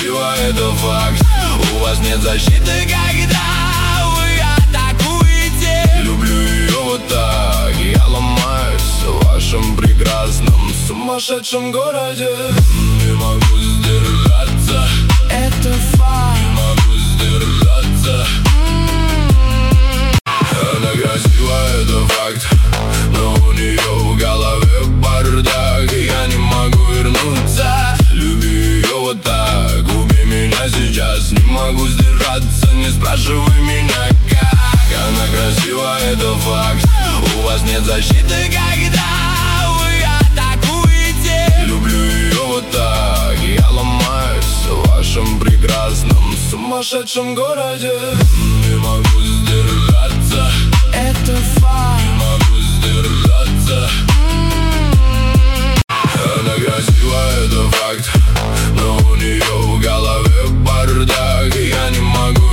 красива, это факт. У вас нет защиты, когда вы атакуете. Люблю ее вот так, я ломаюсь в вашем прекрасном сумасшедшем городе. Не могу сдержаться, это факт. Не могу сдержаться. Она красива, это факт, но у нее в голове бардак. Я не могу вернуться. Люби ее вот так, убей меня сейчас. Не могу сдержаться, не спрашивай меня как. Она красива, это факт. У вас нет защиты, когда вы атакуете. Люблю ее вот так, я ломаюсь в вашем прекрасном сумасшедшем городе. Не могу сдержаться, это факт. Не могу сдержаться. Она красива, это факт.